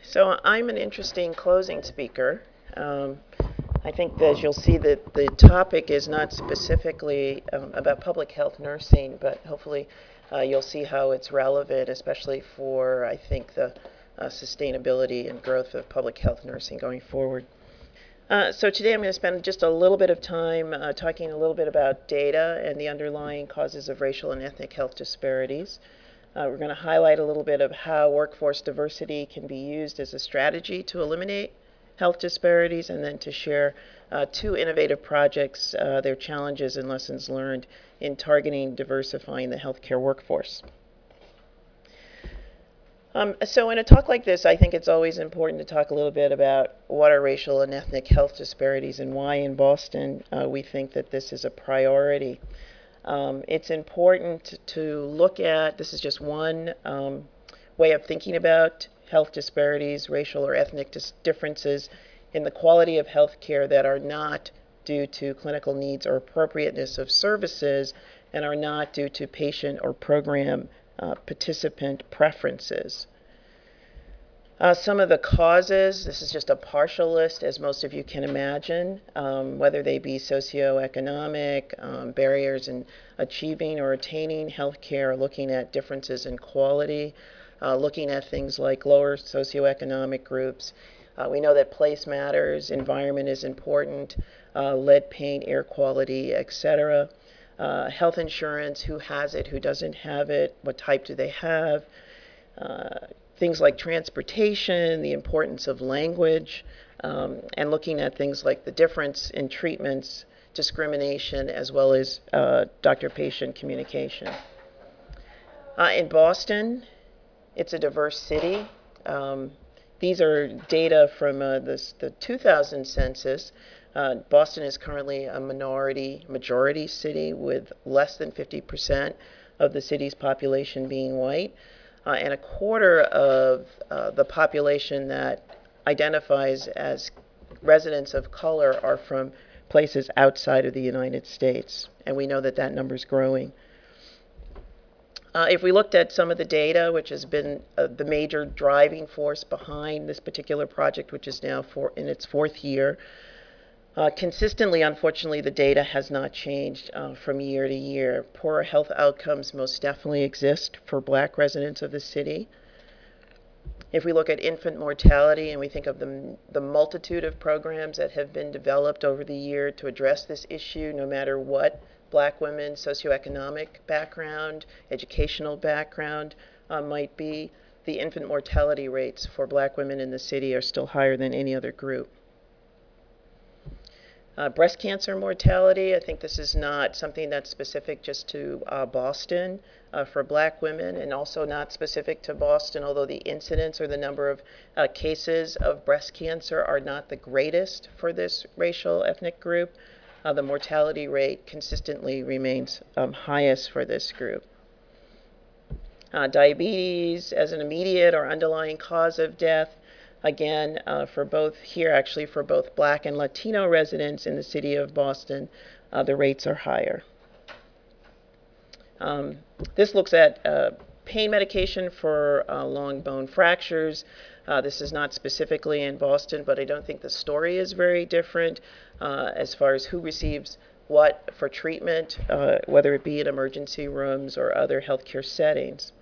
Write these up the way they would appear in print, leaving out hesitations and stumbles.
So I'm an interesting closing speaker. I think that as you'll see that the topic is not specifically about public health nursing, but hopefully you'll see how it's relevant, especially for, I think, the sustainability and growth of public health nursing going forward. So today I'm going to spend just a little bit of time talking a little bit about data and the underlying causes of racial and ethnic health disparities. We're going to highlight a little bit of how workforce diversity can be used as a strategy to eliminate health disparities, and then to share two innovative projects, their challenges and lessons learned in targeting diversifying the healthcare workforce. So in a talk like this, I think it's always important to talk a little bit about what are racial and ethnic health disparities and why in Boston we think that this is a priority. It's important to look at, this is just one way of thinking about health disparities, racial or ethnic differences in the quality of health care that are not due to clinical needs or appropriateness of services and are not due to patient or program participant preferences. Some of the causes, this is just a partial list, as most of you can imagine, whether they be socioeconomic, barriers in achieving or attaining health care, looking at differences in quality, looking at things like lower socioeconomic groups. We know that place matters, environment is important, lead paint, air quality, etc. Health insurance, who has it, who doesn't have it, what type do they have? Things like transportation, the importance of language, and looking at things like the difference in treatments, discrimination, as well as doctor-patient communication. In Boston, it's a diverse city. These are data from the 2000 census. Boston is currently a majority city with less than 50% of the city's population being white. And a quarter of the population that identifies as residents of color are from places outside of the United States. And we know that that number is growing. If we looked at some of the data, which has been the major driving force behind this particular project, which is now in its fourth year, consistently, unfortunately, the data has not changed from year to year. Poorer health outcomes most definitely exist for Black residents of the city. If we look at infant mortality and we think of the multitude of programs that have been developed over the year to address this issue, no matter what Black women's socioeconomic background, educational background might be, the infant mortality rates for Black women in the city are still higher than any other group. Breast cancer mortality, I think this is not something that's specific just to Boston for Black women, and also not specific to Boston, although the incidence or the number of cases of breast cancer are not the greatest for this racial ethnic group. The mortality rate consistently remains highest for this group. Diabetes as an immediate or underlying cause of death, again, for both Black and Latino residents in the city of Boston, the rates are higher. This looks at pain medication for long bone fractures. This is not specifically in Boston, but I don't think the story is very different as far as who receives what for treatment, whether it be in emergency rooms or other healthcare settings.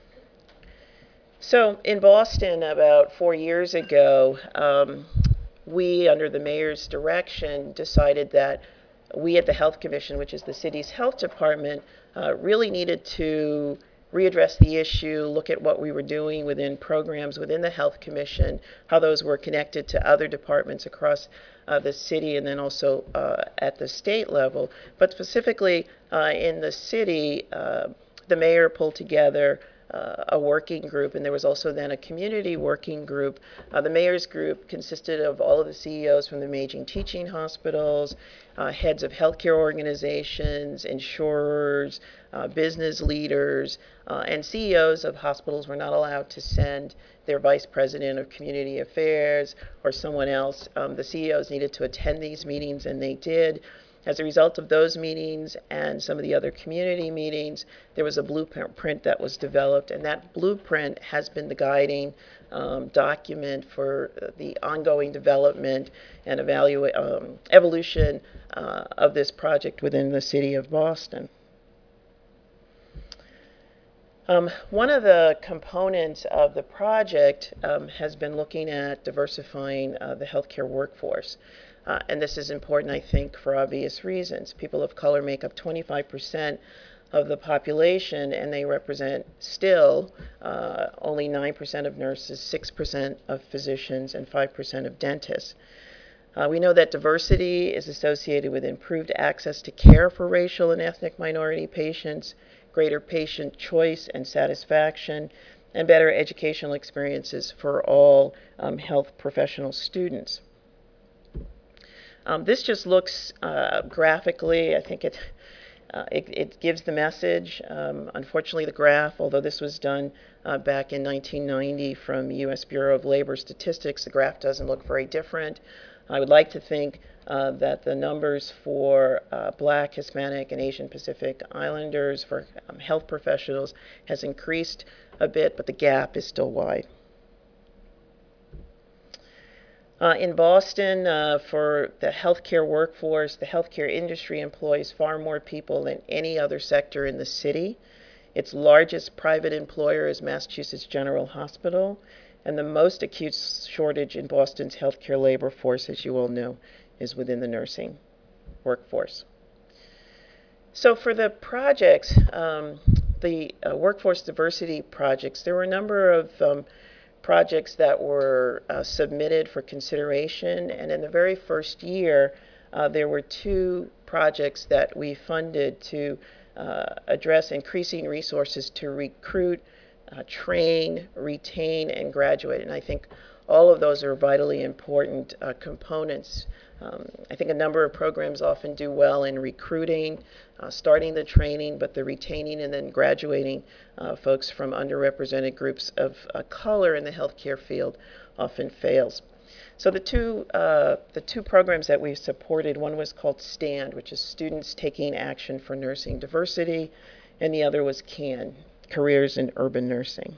So in Boston, about 4 years ago, we, under the mayor's direction, decided that we at the Health Commission, which is the city's health department, really needed to readdress the issue, look at what we were doing within programs within the Health Commission, how those were connected to other departments across the city, and then also at the state level. But specifically in the city, the mayor pulled together a working group, and there was also then a community working group. The mayor's group consisted of all of the CEOs from the major teaching hospitals, heads of healthcare organizations, insurers, business leaders, and CEOs of hospitals were not allowed to send their vice president of community affairs or someone else. The CEOs needed to attend these meetings, and they did. As a result of those meetings and some of the other community meetings, there was a blueprint that was developed, and that blueprint has been the guiding document for the ongoing development and evolution of this project within the city of Boston. One of the components of the project has been looking at diversifying the healthcare workforce. And this is important, I think, for obvious reasons. People of color make up 25% of the population, and they represent still only 9% of nurses, 6% of physicians, and 5% of dentists. We know that diversity is associated with improved access to care for racial and ethnic minority patients, greater patient choice and satisfaction, and better educational experiences for all health professional students. This just looks graphically, I think it gives the message. Unfortunately, the graph, although this was done back in 1990 from U.S. Bureau of Labor Statistics, the graph doesn't look very different. I would like to think that the numbers for Black, Hispanic, and Asian Pacific Islanders for health professionals has increased a bit, but the gap is still wide. In Boston, for the healthcare workforce, the healthcare industry employs far more people than any other sector in the city. Its largest private employer is Massachusetts General Hospital, and the most acute shortage in Boston's healthcare labor force, as you all know, is within the nursing workforce. So for the projects, the workforce diversity projects, there were a number of projects that were submitted for consideration, and in the very first year, there were 2 projects that we funded to address increasing resources to recruit, train, retain, and graduate. And I think all of those are vitally important components. I think a number of programs often do well in recruiting, starting the training, but the retaining and then graduating folks from underrepresented groups of color in the healthcare field often fails. So the two programs that we supported, one was called STAND, which is Students Taking Action for Nursing Diversity, and the other was CAN, Careers in Urban Nursing.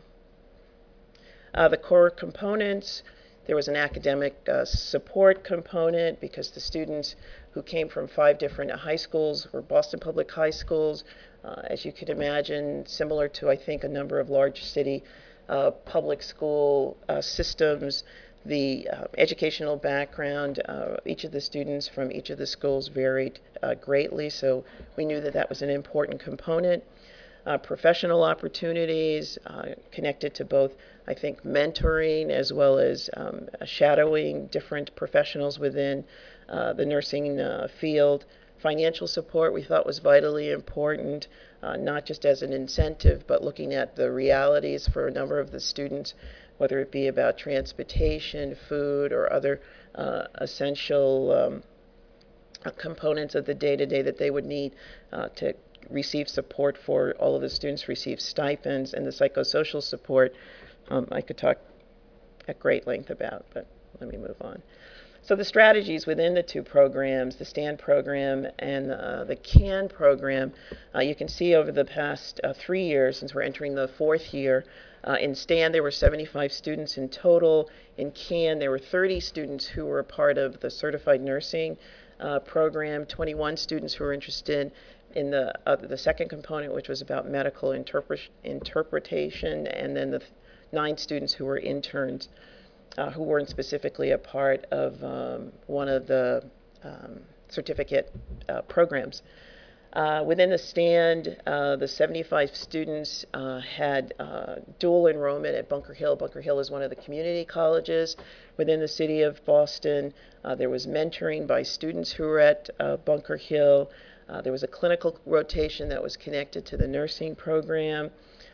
The core components, there was an academic support component because the students who came from 5 different high schools were Boston Public High Schools. As you could imagine, similar to, I think, a number of large city public school systems, the educational background, each of the students from each of the schools varied greatly, so we knew that that was an important component. Professional opportunities connected to both, I think, mentoring as well as shadowing different professionals within the nursing field. Financial support we thought was vitally important, not just as an incentive, but looking at the realities for a number of the students, whether it be about transportation, food, or other essential components of the day-to-day that they would need to receive support for. All of the students receive stipends, and the psychosocial support I could talk at great length about, but let me move on. So the strategies within the 2 programs, the STAND program and the CAN program, you can see over the past 3 years, since we're entering the 4th year, in STAND there were 75 students in total. In CAN there were 30 students who were a part of the certified nursing program, 21 students who were interested in the second component, which was about medical interpretation, and then the 9 students who were interns who weren't specifically a part of one of the certificate programs. Within the STAND, the 75 students had dual enrollment at Bunker Hill. Bunker Hill is one of the community colleges within the city of Boston. There was mentoring by students who were at Bunker Hill. There was a clinical rotation that was connected to the nursing program.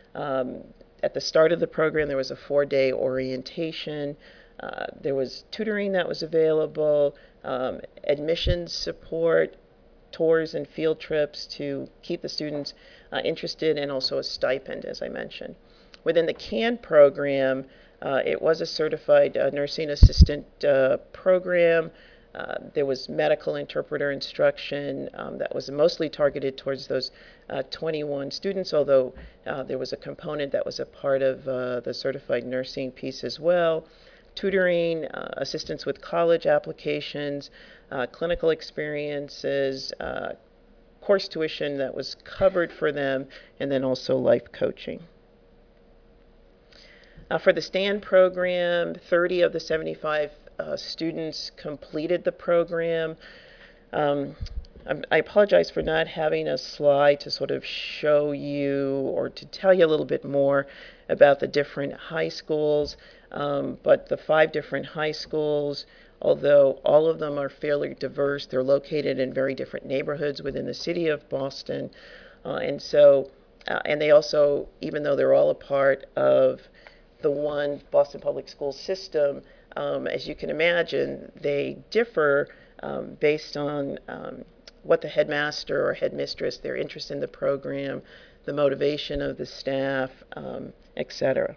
At the start of the program, there was a 4-day orientation. There was tutoring that was available, admissions support, tours and field trips to keep the students interested, and also a stipend, as I mentioned. Within the CAN program, it was a certified nursing assistant program. There was medical interpreter instruction that was mostly targeted towards those 21 students, although there was a component that was a part of the certified nursing piece as well. Tutoring, assistance with college applications, clinical experiences, course tuition that was covered for them, and then also life coaching. For the STAND program, 30 of the 75 students completed the program. I apologize for not having a slide to sort of show you or to tell you a little bit more about the different high schools, but the 5 different high schools, although all of them are fairly diverse, they're located in very different neighborhoods within the city of Boston. And they also, even though they're all a part of the one Boston Public School system, as you can imagine, they differ based on what the headmaster or headmistress, their interest in the program, the motivation of the staff, etc.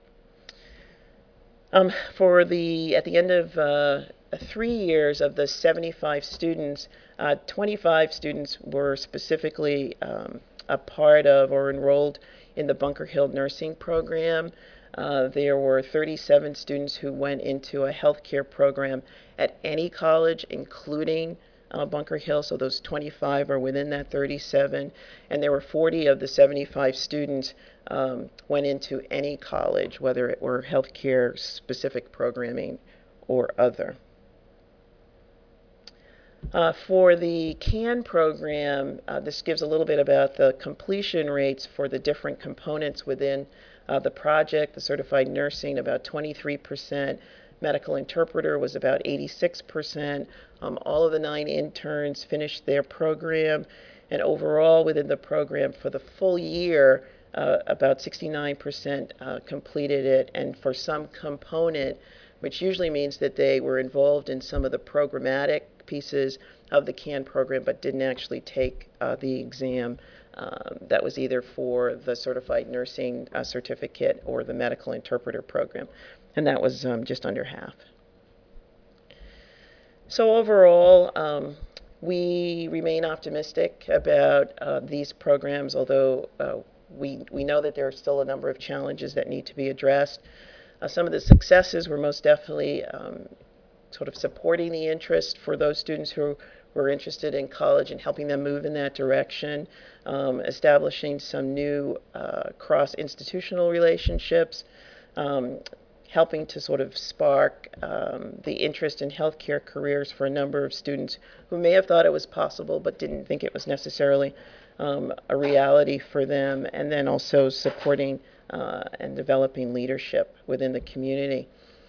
At the end of 3 years of the 75 students, 25 students were specifically a part of or enrolled in the Bunker Hill nursing program. There were 37 students who went into a healthcare program at any college, including Bunker Hill, so those 25 are within that 37. And there were 40 of the 75 students went into any college, whether it were healthcare specific programming or other. For the CAN program, this gives a little bit about the completion rates for the different components within the project. The certified nursing, about 23%. Medical interpreter was about 86%. All of the 9 interns finished their program. And overall, within the program for the full year, about 69% completed it. And for some component, which usually means that they were involved in some of the programmatic pieces of the CAN program but didn't actually take the exam. That was either for the certified nursing certificate or the medical interpreter program, and that was just under half. So overall, we remain optimistic about these programs, although we know that there are still a number of challenges that need to be addressed. Some of the successes were most definitely sort of supporting the interest for those students who were interested in college and helping them move in that direction, establishing some new cross-institutional relationships, helping to sort of spark the interest in healthcare careers for a number of students who may have thought it was possible but didn't think it was necessarily a reality for them, and then also supporting and developing leadership within the community.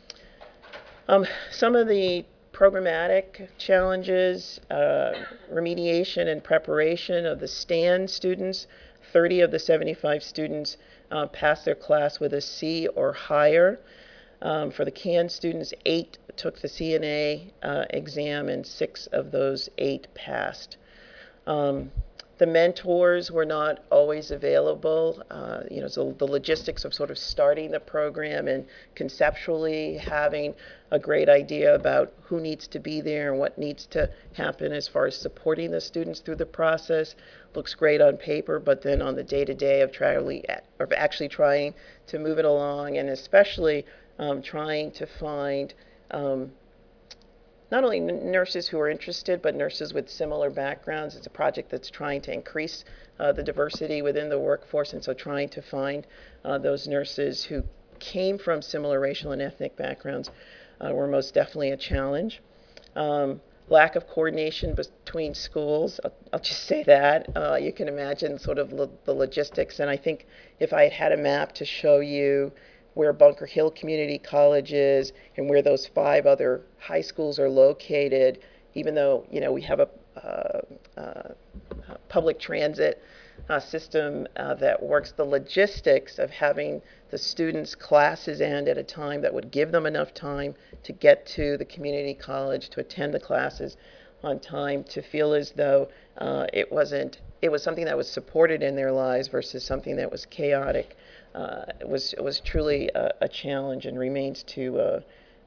Some of the programmatic challenges, remediation and preparation of the STAND students. 30 of the 75 students passed their class with a C or higher. For the CAN students, 8 took the CNA exam and 6 of those 8 passed. The mentors were not always available. So the logistics of sort of starting the program and conceptually having a great idea about who needs to be there and what needs to happen as far as supporting the students through the process looks great on paper, but then on the day-to-day of actually trying to move it along, and especially trying to find not only nurses who are interested, but nurses with similar backgrounds. It's a project that's trying to increase the diversity within the workforce, and so trying to find those nurses who came from similar racial and ethnic backgrounds were most definitely a challenge. Lack of coordination between schools, I'll just say that. You can imagine sort of the logistics, and I think if I had a map to show you where Bunker Hill Community College is and where those 5 other high schools are located, even though we have a public transit system that works, the logistics of having the students' classes end at a time that would give them enough time to get to the community college, to attend the classes on time, to feel as though it was something that was supported in their lives versus something that was chaotic. It was truly a challenge and remains to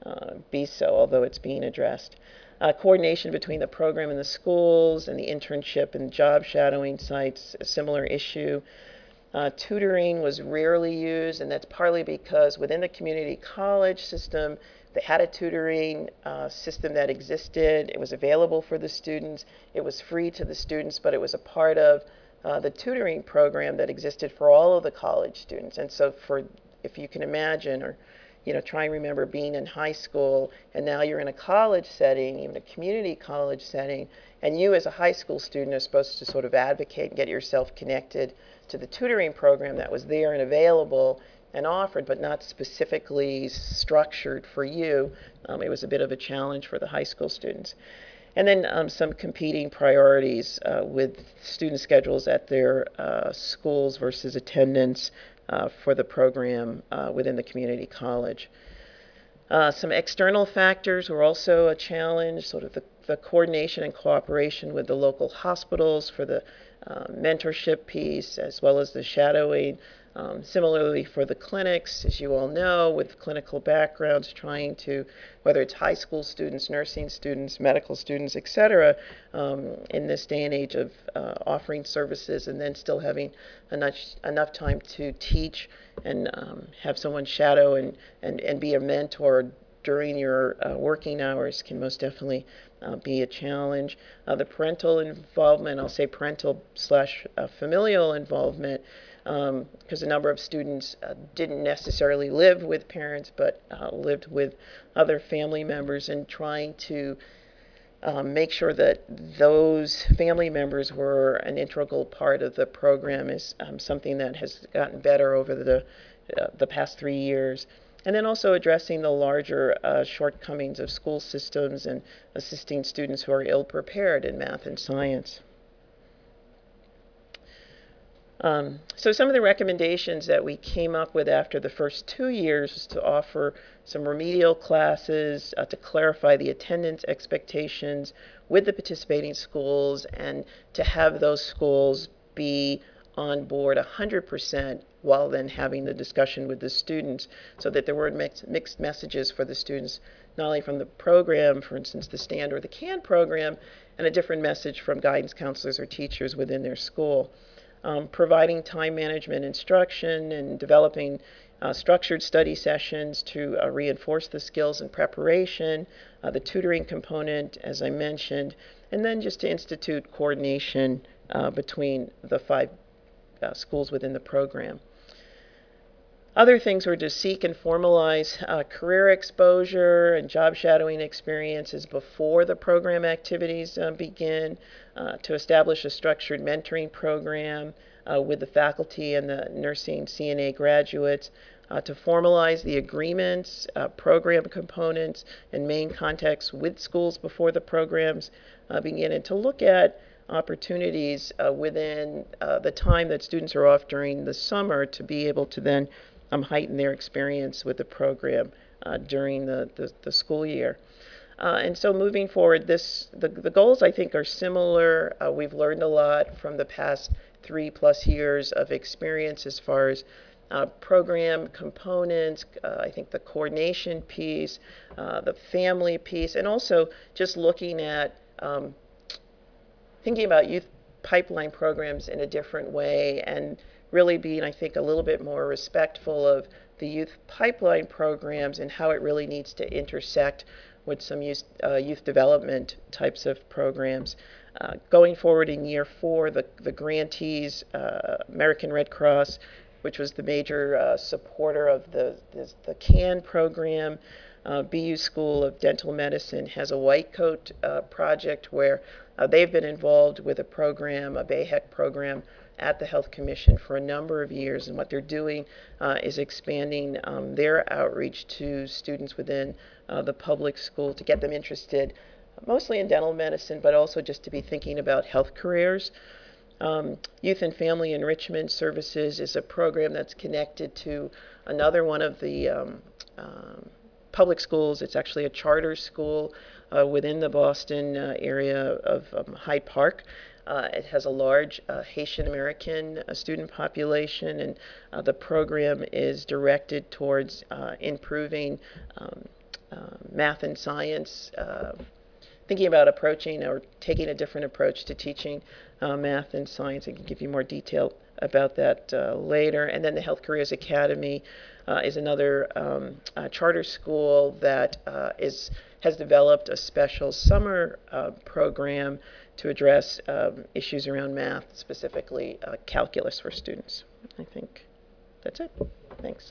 be so, although it's being addressed. Coordination between the program and the schools and the internship and job shadowing sites, a similar issue. Tutoring was rarely used, and that's partly because within the community college system, they had a tutoring system that existed. It was available for the students. It was free to the students, but it was a part of the tutoring program that existed for all of the college students. And so if you can imagine, or try and remember being in high school, and now you're in a college setting, even a community college setting, and you as a high school student are supposed to sort of advocate and get yourself connected to the tutoring program that was there and available and offered, but not specifically structured for you. It was a bit of a challenge for the high school students. And then some competing priorities with student schedules at their schools versus attendance for the program within the community college. Some external factors were also a challenge, sort of the coordination and cooperation with the local hospitals for the mentorship piece, as well as the shadowing. Similarly for the clinics, as you all know, with clinical backgrounds, trying to, whether it's high school students, nursing students, medical students, et cetera, in this day and age of offering services and then still having enough time to teach and have someone shadow and be a mentor during your working hours can most definitely be a challenge. The parental involvement, I'll say parental slash familial involvement, because a number of students didn't necessarily live with parents, but lived with other family members, and trying to make sure that those family members were an integral part of the program is something that has gotten better over the past 3 years. And then also addressing the larger shortcomings of school systems and assisting students who are ill-prepared in math and science. So some of the recommendations that we came up with after the first 2 years was to offer some remedial classes to clarify the attendance expectations with the participating schools, and to have those schools be on board 100% while then having the discussion with the students, so that there were mixed messages for the students, not only from the program, for instance, the STAND or the CAN program, and a different message from guidance counselors or teachers within their school. Providing time management instruction and developing structured study sessions to reinforce the skills and preparation, the tutoring component, as I mentioned, and then just to institute coordination between the 5 schools within the program. Other things were to seek and formalize career exposure and job shadowing experiences before the program activities begin, to establish a structured mentoring program with the faculty and the nursing CNA graduates, to formalize the agreements, program components, and main contacts with schools before the programs begin, and to look at opportunities within the time that students are off during the summer to be able to then heighten their experience with the program during the school year. And so moving forward, the goals, I think, are similar. We've learned a lot from the past 3+ years of experience as far as program components, I think the coordination piece, the family piece, and also just looking at thinking about youth pipeline programs in a different way, and really being, I think, a little bit more respectful of the youth pipeline programs and how it really needs to intersect with some youth development types of programs. Going forward in year 4, the grantees, American Red Cross, which was the major supporter of the CAN program, BU School of Dental Medicine has a White Coat project where they've been involved with a program, a BAHEC program, at the Health Commission for a number of years, and what they're doing is expanding their outreach to students within the public school to get them interested, mostly in dental medicine, but also just to be thinking about health careers. Youth and Family Enrichment Services is a program that's connected to another one of the public schools. It's actually a charter school within the Boston area of Hyde Park. It has a large Haitian American student population, and the program is directed towards improving math and science, thinking about approaching or taking a different approach to teaching math and science. I can give you more detail about that later. And then the Health Careers Academy is another charter school that has developed a special summer program to address issues around math, specifically calculus for students. I think that's it. Thanks.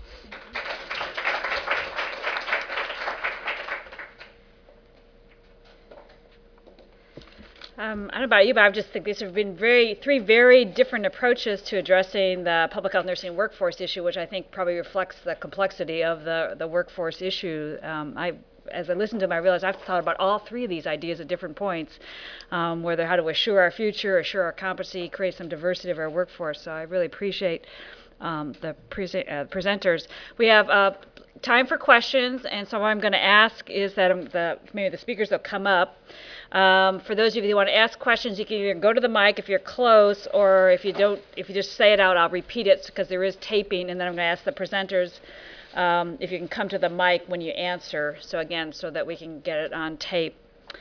I don't know about you, but I just think these have been three very different approaches to addressing the public health nursing workforce issue, which I think probably reflects the complexity of the workforce issue. As I listened to them, I realized I've thought about all three of these ideas at different points, whether how to assure our future, assure our competency, create some diversity of our workforce. So I really appreciate the presenters. We have time for questions, and so what I'm going to ask is that maybe the speakers will come up. For those of you who want to ask questions, you can either go to the mic if you're close, or if you just say it out, I'll repeat it because there is taping, and then I'm going to ask the presenters if you can come to the mic when you answer, so that we can get it on tape.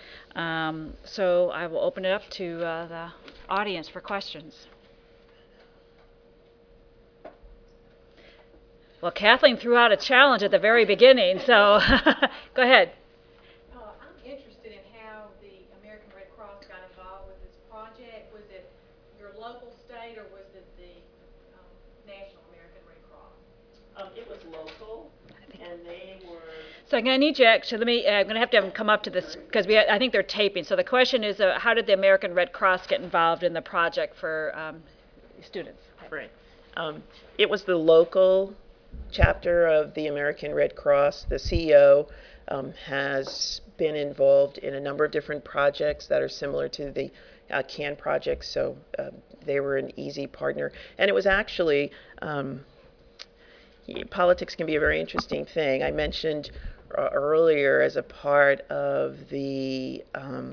So I will open it up to the audience for questions. Well, Kathleen threw out a challenge at the very beginning, so go ahead. I'm interested in how the American Red Cross got involved with this project. Was it your local state, or was it the National American Red Cross? It was local, and they were... So I'm going to need you actually, I'm going to have them come up to this, because I think they're taping. So the question is, how did the American Red Cross get involved in the project for students? Right. It was the local chapter of the American Red Cross. The CEO has been involved in a number of different projects that are similar to the CAN project, so they were an easy partner. And it was actually, politics can be a very interesting thing. I mentioned earlier, as a part of the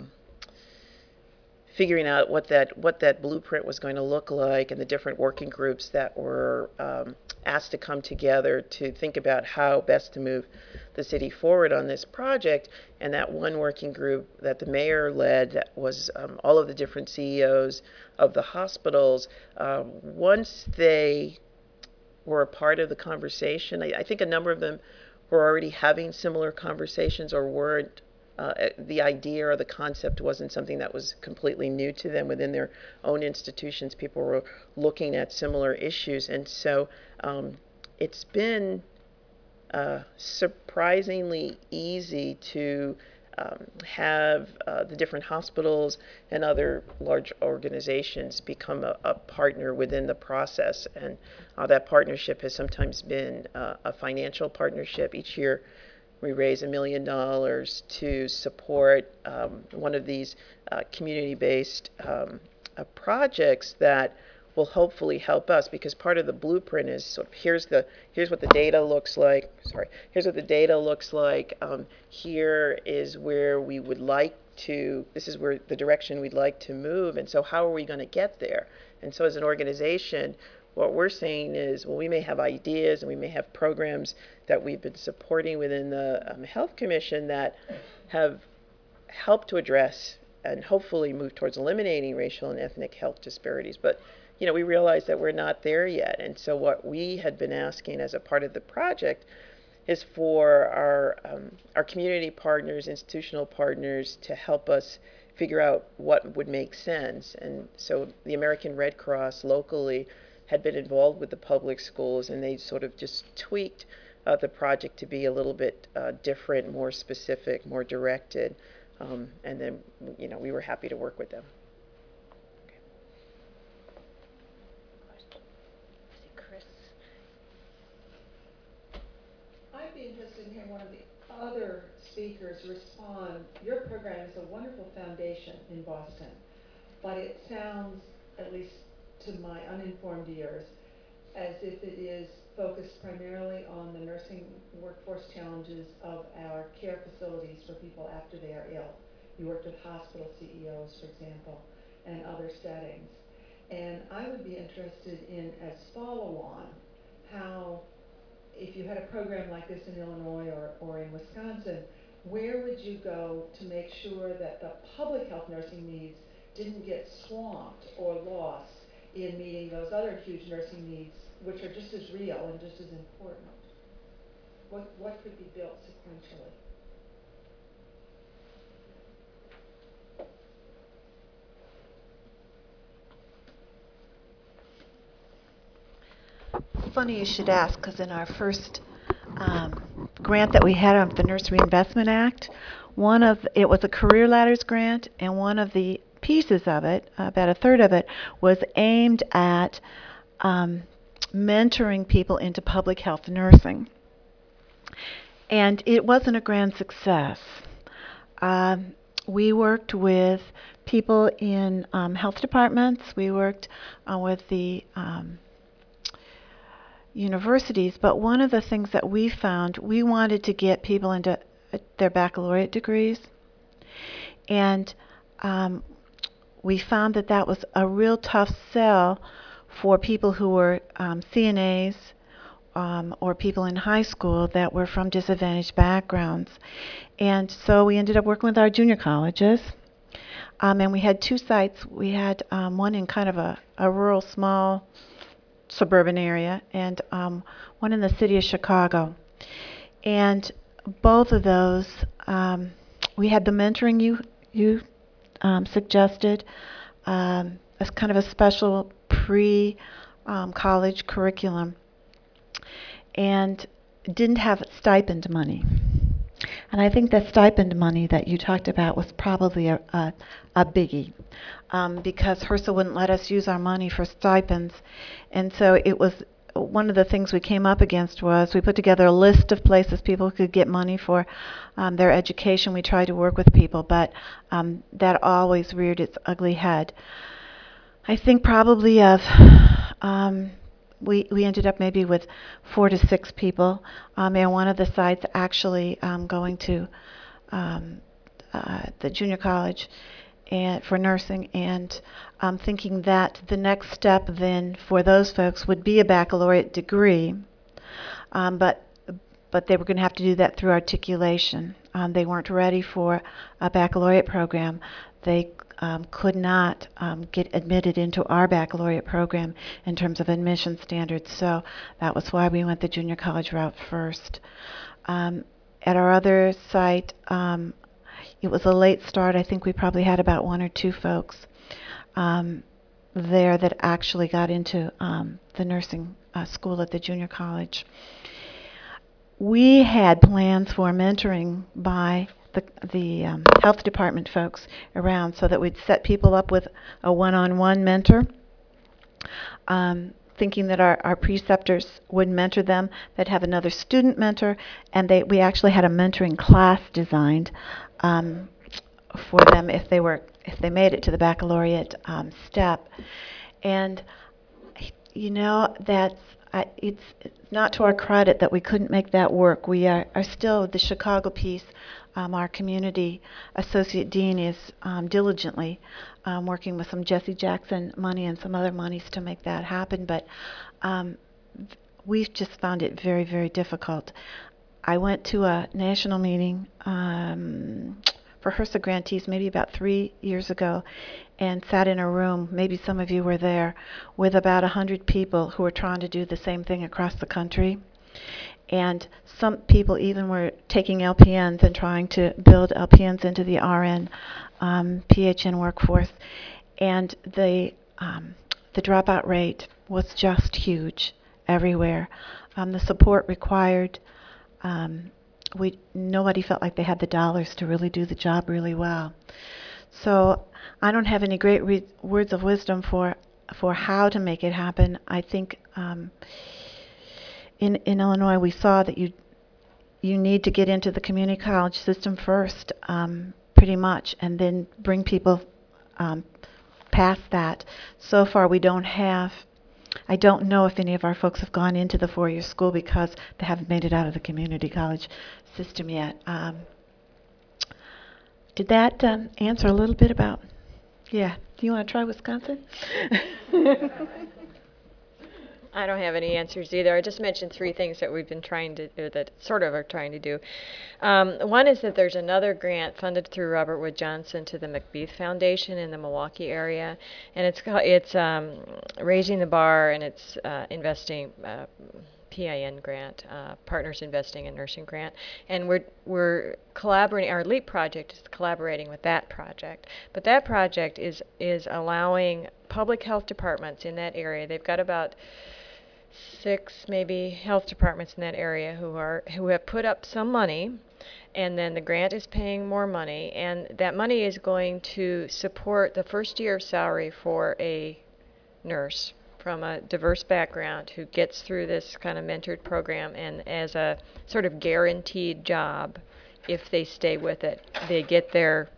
figuring out what that blueprint was going to look like, and the different working groups that were asked to come together to think about how best to move the city forward on this project. And that one working group that the mayor led, that was all of the different CEOs of the hospitals, once they were a part of the conversation, I think a number of them were already having similar conversations, or weren't. The idea or the concept wasn't something that was completely new to them within their own institutions. People were looking at similar issues. And so it's been surprisingly easy to have the different hospitals and other large organizations become a partner within the process. And that partnership has sometimes been a financial partnership. Each year we raise $1 million to support one of these community-based projects that will hopefully help us, because part of the blueprint is sort of here's what the data looks like. Here's what the data looks like. Here is where we would like to. This is where the direction we'd like to move. And so, how are we going to get there? And so, as an organization, what we're saying is, well, we may have ideas and we may have programs that we've been supporting within the Health Commission that have helped to address and hopefully move towards eliminating racial and ethnic health disparities. But, we realize that we're not there yet. And so what we had been asking as a part of the project is for our community partners, institutional partners, to help us figure out what would make sense. And so the American Red Cross locally had been involved with the public schools, and they sort of just tweaked the project to be a little bit different, more specific, more directed. And then, we were happy to work with them. Okay. I see Chris. I'd be interested in hearing one of the other speakers respond. Your program is a wonderful foundation in Boston, but it sounds, at least to my uninformed ears, as if it is focused primarily on the nursing workforce challenges of our care facilities for people after they are ill. You worked with hospital CEOs, for example, and other settings. And I would be interested in, as follow-on, how if you had a program like this in Illinois or in Wisconsin, where would you go to make sure that the public health nursing needs didn't get swamped or lost in meeting those other huge nursing needs, which are just as real and just as important? What could be built sequentially? Funny you should ask, because in our first grant that we had of the Nurse Reinvestment Act, it was a Career Ladders grant, and one of the pieces of it, about a third of it, was aimed at mentoring people into public health nursing. And it wasn't a grand success. We worked with people in health departments. We worked with the universities, but one of the things that we found, we wanted to get people into their baccalaureate degrees, and we found that that was a real tough sell for people who were CNAs or people in high school that were from disadvantaged backgrounds. And so we ended up working with our junior colleges, and we had two sites. We had one in kind of a rural, small suburban area, and one in the city of Chicago. And both of those, we had the mentoring you suggested, as kind of a special pre-college curriculum, and didn't have stipend money. And I think the stipend money that you talked about was probably a biggie, because HRSA wouldn't let us use our money for stipends. And so it was one of the things we came up against was we put together a list of places people could get money for their education. We tried to work with people, but that always reared its ugly head. I think probably we ended up maybe with 4 to 6 people, and one of the sites actually going to the junior college and for nursing, and thinking that the next step then for those folks would be a baccalaureate degree, but they were going to have to do that through articulation. They weren't ready for a baccalaureate program. They could not get admitted into our baccalaureate program in terms of admission standards, so that was why we went the junior college route first. At our other site, it was a late start. I think we probably had about 1 or 2 folks there that actually got into the nursing school at the junior college. We had plans for mentoring by the health department folks around, so that we'd set people up with a one-on-one mentor, thinking that our preceptors would mentor them. They'd have another student mentor, and we actually had a mentoring class designed for them if they made it to the baccalaureate step. And you know, it's not to our credit that we couldn't make that work. We are still the Chicago piece. Our community associate dean is diligently working with some Jesse Jackson money and some other monies to make that happen, but we've just found it very, very difficult. I went to a national meeting for HRSA grantees maybe about 3 years ago, and sat in a room, maybe some of you were there, with about 100 people who were trying to do the same thing across the country. And some people even were taking LPNs and trying to build LPNs into the RN, PHN workforce. And the dropout rate was just huge everywhere. The support required, nobody felt like they had the dollars to really do the job really well. So I don't have any great words of wisdom for how to make it happen. I think in Illinois we saw that you need to get into the community college system first, pretty much, and then bring people past that. So far we don't have, I don't know if any of our folks have gone into the 4-year school because they haven't made it out of the community college system yet. Did that answer a little bit about, yeah, do you want to try Wisconsin? I don't have any answers either. I just mentioned three things that we've been trying to, or that sort of are trying to do. One is that there's another grant funded through Robert Wood Johnson to the McBeath Foundation in the Milwaukee area, and it's raising the bar, and it's investing. PIN grant, Partners Investing in Nursing grant, and we're collaborating. Our LEAP project is collaborating with that project, but that project is allowing public health departments in that area. They've got about 6 maybe health departments in that area who have put up some money, and then the grant is paying more money, and that money is going to support the first year of salary for a nurse from a diverse background who gets through this kind of mentored program, and as a sort of guaranteed job, if they stay with it, they get their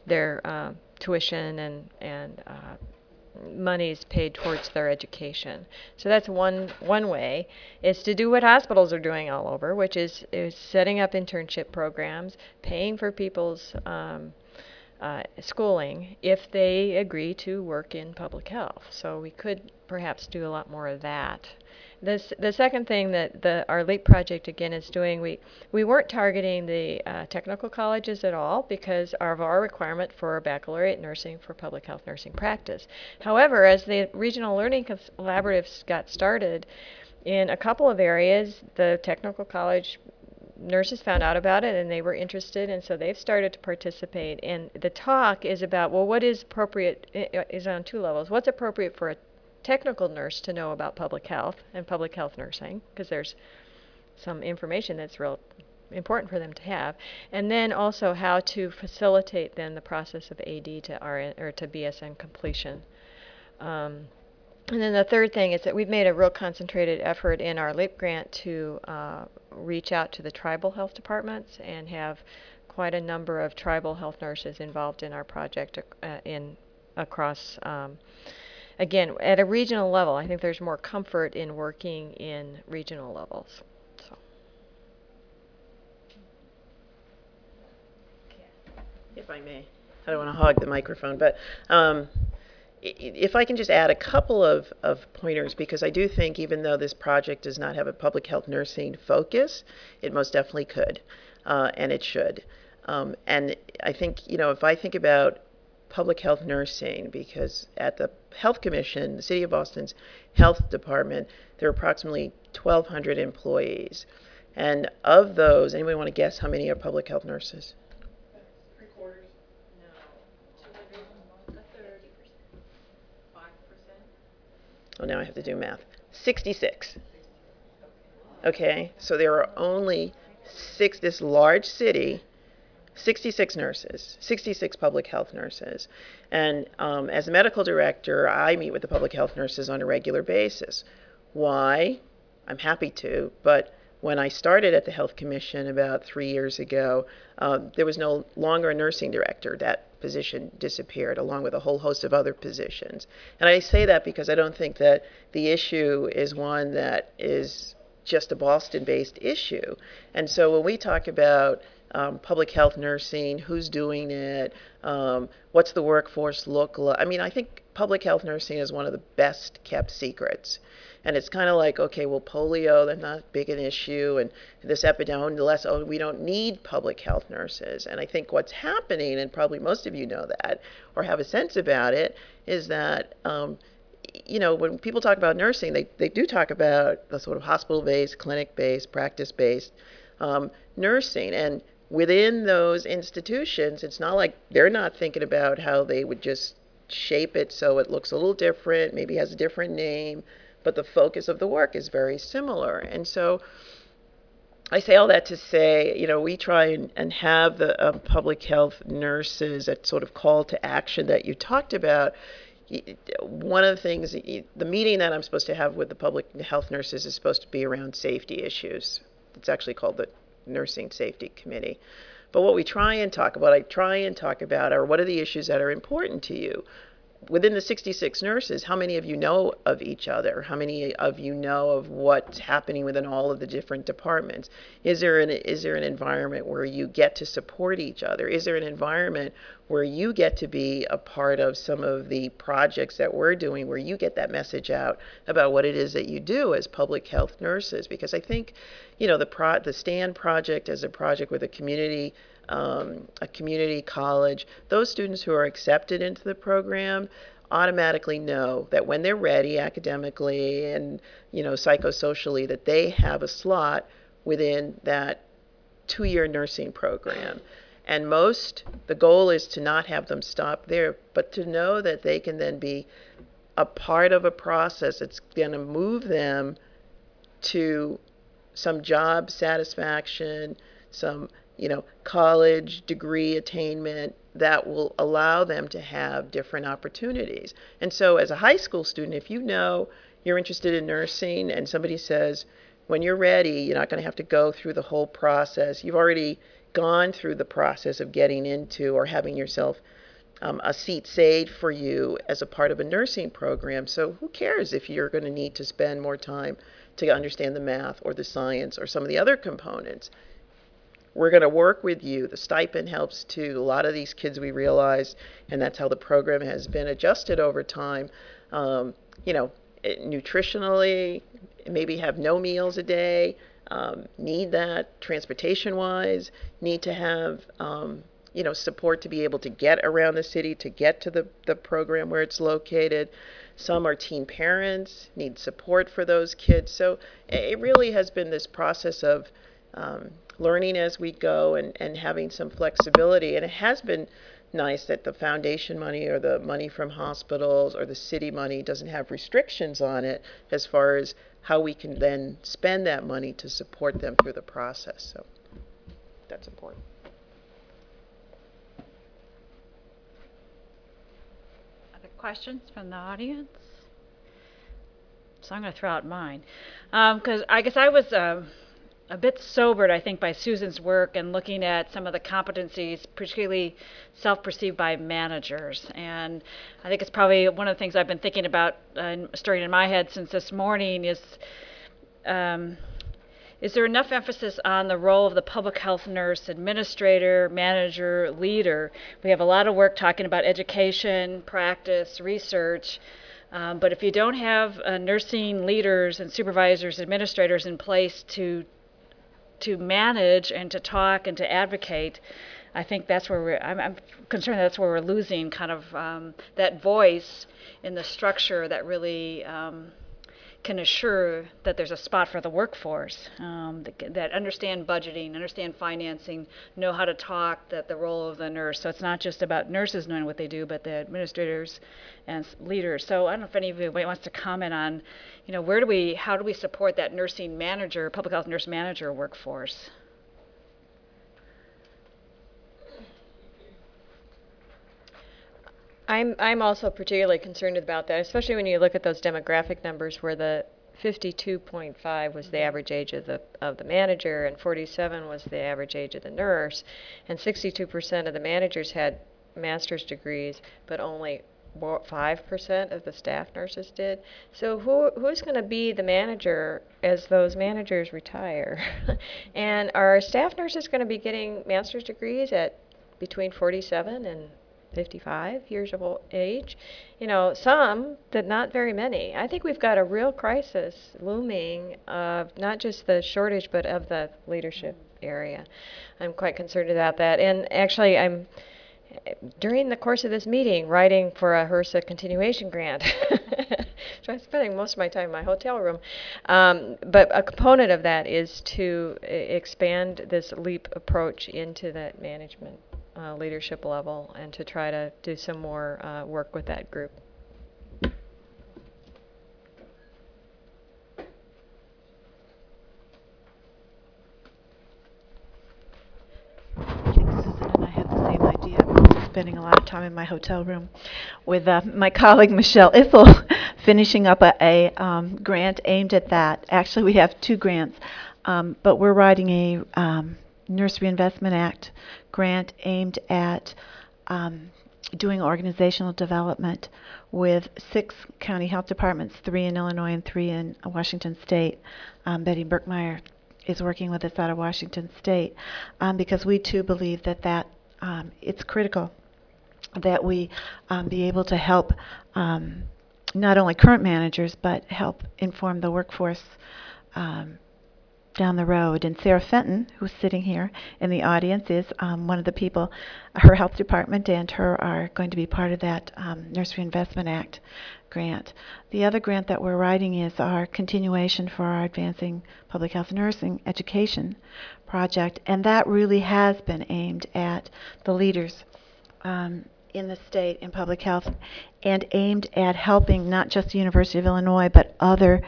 tuition and monies paid towards their education. So that's one way, is to do what hospitals are doing all over, which is setting up internship programs, paying for people's schooling if they agree to work in public health. So we could perhaps do a lot more of that. The second thing that our LEAP project again is doing, we weren't targeting the technical colleges at all because of our requirement for a baccalaureate nursing for public health nursing practice. However, as the regional learning collaboratives got started in a couple of areas, the technical college nurses found out about it and they were interested, and so they've started to participate. And the talk is about, well, what is appropriate, is on 2 levels. What's appropriate for a technical nurse to know about public health and public health nursing, because there's some information that's real important for them to have, and then also how to facilitate then the process of AD to RN or to BSN completion. And then the third thing is that we've made a real concentrated effort in our LEAP grant to reach out to the tribal health departments and have quite a number of tribal health nurses involved in our project across again, at a regional level. I think there's more comfort in working in regional levels. So. If I may, I don't want to hog the microphone, but if I can just add a couple of pointers, because I do think even though this project does not have a public health nursing focus, it most definitely could, and it should. And I think, if I think about public health nursing, because at the Health Commission, the City of Boston's health department, there are approximately 1,200 employees. And of those, anybody want to guess how many are public health nurses? 3/4. No. 200. A third. 5%. Oh, now I have to do math. 66. Okay, so there are only this large city, 66 nurses, 66 public health nurses. And as a medical director, I meet with the public health nurses on a regular basis. Why? I'm happy to, but when I started at the Health Commission about 3 years ago, there was no longer a nursing director. That position disappeared, along with a whole host of other positions. And I say that because I don't think that the issue is one that is just a Boston-based issue. And so when we talk about public health nursing, who's doing it, what's the workforce look like? I mean, I think public health nursing is one of the best kept secrets. And it's kind of like, okay, well, polio, that's not big an issue, and this epidemic, we don't need public health nurses. And I think what's happening, and probably most of you know that, or have a sense about it, is that, when people talk about nursing, they do talk about the sort of hospital-based, clinic-based, practice-based nursing. And within those institutions, it's not like they're not thinking about how they would just shape it so it looks a little different, maybe has a different name, but the focus of the work is very similar. And so I say all that to say, we try and have the public health nurses, that sort of call to action that you talked about. One of the things, the meeting that I'm supposed to have with the public health nurses is supposed to be around safety issues. It's actually called the Nursing Safety Committee. But what we try and talk about, are what are the issues that are important to you? within the 66 nurses, how many of you know of each other? How many of you know of what's happening within all of the different departments? Is there an environment where you get to support each other? Is there an environment where you get to be a part of some of the projects that we're doing, where you get that message out about what it is that you do as public health nurses? Because I think, the STAND project as a project with a community college, those students who are accepted into the program automatically know that when they're ready academically and psychosocially, that they have a slot within that 2-year nursing program. And the goal is to not have them stop there, but to know that they can then be a part of a process that's going to move them to some job satisfaction, some college degree attainment that will allow them to have different opportunities. And so as a high school student, if you're interested in nursing and somebody says, when you're ready, you're not going to have to go through the whole process. You've already gone through the process of getting into or having yourself a seat saved for you as a part of a nursing program. So who cares if you're going to need to spend more time to understand the math or the science or some of the other components? We're going to work with you. The stipend helps too. A lot of these kids, we realize, and that's how the program has been adjusted over time, nutritionally, maybe have no meals a day, need that transportation-wise, need to have, support to be able to get around the city, to get to the program where it's located. Some are teen parents, need support for those kids. So it really has been this process of learning as we go and having some flexibility. And it has been nice that the foundation money or the money from hospitals or the city money doesn't have restrictions on it as far as how we can then spend that money to support them through the process. So that's important. Other questions from the audience? So I'm going to throw out mine. Because I guess I was a bit sobered, I think, by Susan's work and looking at some of the competencies, particularly self-perceived by managers. And I think it's probably one of the things I've been thinking about and stirring in my head since this morning is there enough emphasis on the role of the public health nurse, administrator, manager, leader? We have a lot of work talking about education, practice, research. But if you don't have nursing leaders and supervisors, administrators in place to manage and to talk and to advocate, I think that's where I'm concerned that's where we're losing kind of that voice in the structure that really can assure that there's a spot for the workforce, that understand budgeting, understand financing, know how to talk, that the role of the nurse. So it's not just about nurses knowing what they do, but the administrators and leaders. So I don't know if anybody wants to comment on, how do we support that nursing manager, public health nurse manager workforce? I'm also particularly concerned about that, especially when you look at those demographic numbers where the 52.5 was the average age of the manager and 47 was the average age of the nurse, and 62% of the managers had master's degrees, but only 5% of the staff nurses did. So who's going to be the manager as those managers retire? And are staff nurses going to be getting master's degrees at between 47 and 55 years of age? Some, but not very many. I think we've got a real crisis looming of not just the shortage, but of the leadership area. I'm quite concerned about that. And actually, I'm, during the course of this meeting, writing for a HRSA continuation grant. So I'm spending most of my time in my hotel room. But a component of that is to expand this LEAP approach into that management leadership level and to try to do some more work with that group. I think Susan and I have the same idea. I'm also spending a lot of time in my hotel room with my colleague Michelle Ithel finishing up a grant aimed at that. Actually, we have 2 grants, but we're writing a Nurse Reinvestment Act grant aimed at doing organizational development with 6 county health departments, 3 in Illinois and 3 in Washington State. Betty Berkmeyer is working with us out of Washington State because we too believe that it's critical that we be able to help not only current managers but help inform the workforce down the road. And Sarah Fenton, who's sitting here in the audience, is one of the people. Her health department and her are going to be part of that Nurse Reinvestment Act grant. The other grant that we're writing is our continuation for our Advancing Public Health Nursing Education project, and that really has been aimed at the leaders in the state in public health and aimed at helping not just the University of Illinois but other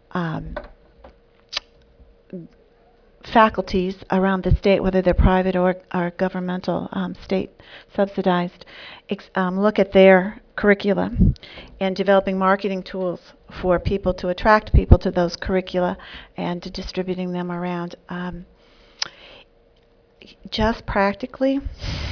faculties around the state, whether they're private or governmental, state subsidized, look at their curricula and developing marketing tools for people to attract people to those curricula and to distributing them around. Just practically,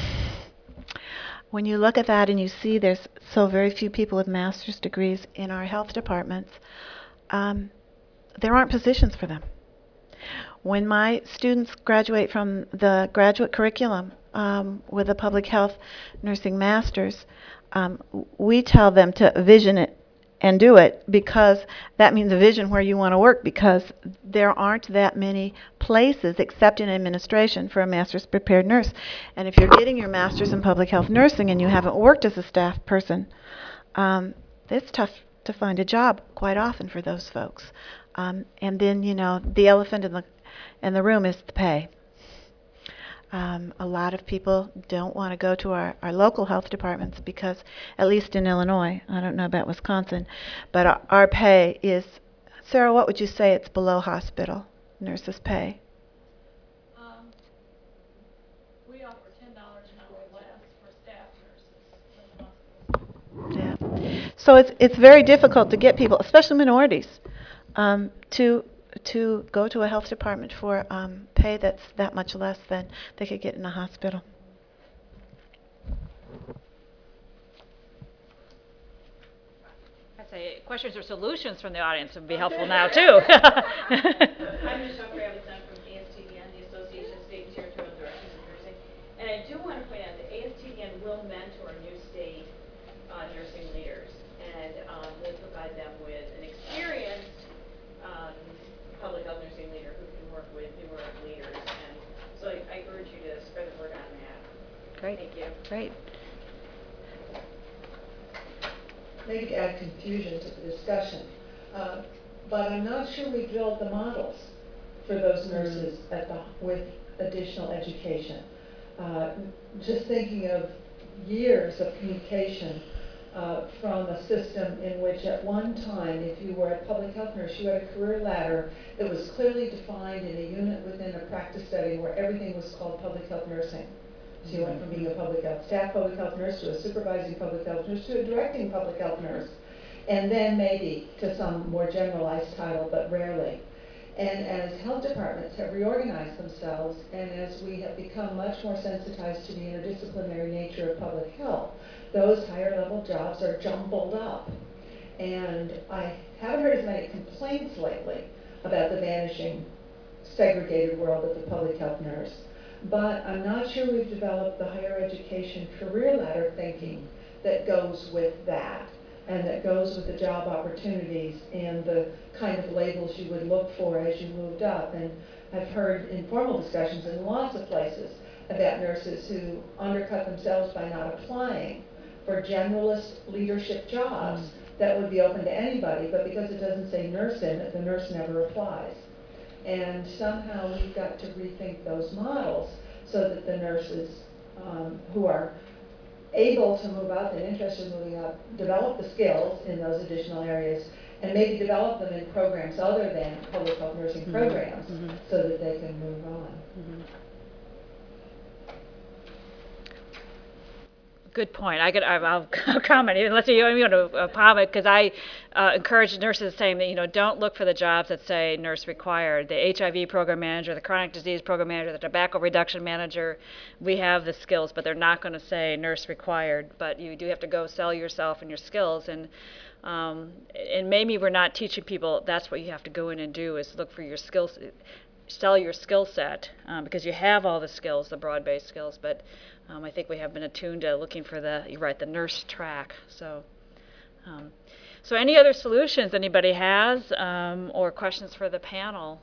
when you look at that and you see there's so very few people with master's degrees in our health departments, there aren't positions for them. When my students graduate from the graduate curriculum with a public health nursing master's, we tell them to vision it and do it, because that means a vision where you want to work, because there aren't that many places except in administration for a master's prepared nurse. And if you're getting your master's in public health nursing and you haven't worked as a staff person, it's tough to find a job quite often for those folks. And then, the elephant in the room is the pay. A lot of people don't want to go to our local health departments because, at least in Illinois, I don't know about Wisconsin, but our pay is, Sarah, what would you say it's below hospital nurses' pay? We offer $10 an hour less for staff nurses than hospitals. Yeah. So it's very difficult to get people, especially minorities, to go to a health department for pay that's that much less than they could get in a hospital. I'd say questions or solutions from the audience would be helpful now, too. I'm Michelle Kravitz from ASTDN, the Association of State and Territorial Directors of Nursing. And I do want to point out that ASTDN will mentor new state nursing leaders, and we'll provide them with an experienced public health nursing leader who can work with newer leaders. And so I urge you to spread the word on that. Great. Thank you. Great. Maybe to add confusion to the discussion, but I'm not sure we drilled the models for those nurses with additional education. Just thinking of years of communication from a system in which at one time, if you were a public health nurse, you had a career ladder that was clearly defined in a unit within a practice setting where everything was called public health nursing. So you went from being a public health staff public health nurse to a supervising public health nurse to a directing public health nurse, and then maybe to some more generalized title, but rarely. And as health departments have reorganized themselves, and as we have become much more sensitized to the interdisciplinary nature of public health, those higher level jobs are jumbled up. And I haven't heard as many complaints lately about the vanishing segregated world of the public health nurse. But I'm not sure we've developed the higher education career ladder thinking that goes with that, and that goes with the job opportunities and the kind of labels you would look for as you moved up. And I've heard informal discussions in lots of places about nurses who undercut themselves by not applying for generalist leadership jobs that would be open to anybody, but because it doesn't say nurse in it, the nurse never applies. And somehow we've got to rethink those models so that the nurses who are able to move up and interested in moving up develop the skills in those additional areas and maybe develop them in programs other than public health nursing programs so that they can move on. Good point. I'll comment, unless you want to comment, because I encourage nurses saying that, don't look for the jobs that say nurse required. The HIV program manager, the chronic disease program manager, the tobacco reduction manager, we have the skills, but they're not going to say nurse required. But you do have to go sell yourself and your skills. And maybe we're not teaching people that's what you have to go in and do, is look for your skills, sell your skill set, because you have all the skills, the broad-based skills, but I think we have been attuned to looking for the nurse track. So any other solutions anybody has, or questions for the panel?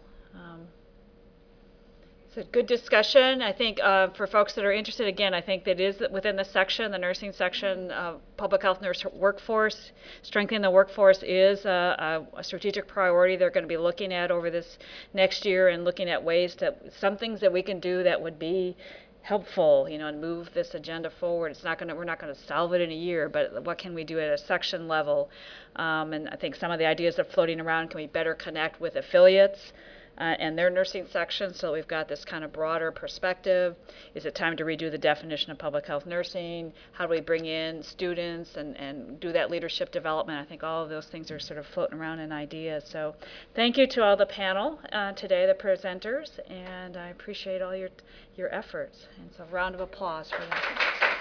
It's a good discussion. I think for folks that are interested, again, I think that is within the section, the nursing section, public health nurse workforce. Strengthening the workforce is a strategic priority they're going to be looking at over this next year, and looking at ways some things that we can do that would be helpful, and move this agenda forward. We're not going to solve it in a year, but what can we do at a section level? And I think some of the ideas that are floating around, can we better connect with affiliates and their nursing sections, so we've got this kind of broader perspective? Is it time to redo the definition of public health nursing? How do we bring in students and do that leadership development? I think all of those things are sort of floating around in ideas. So thank you to all the panel today, the presenters, and I appreciate all your efforts. And so a round of applause for that.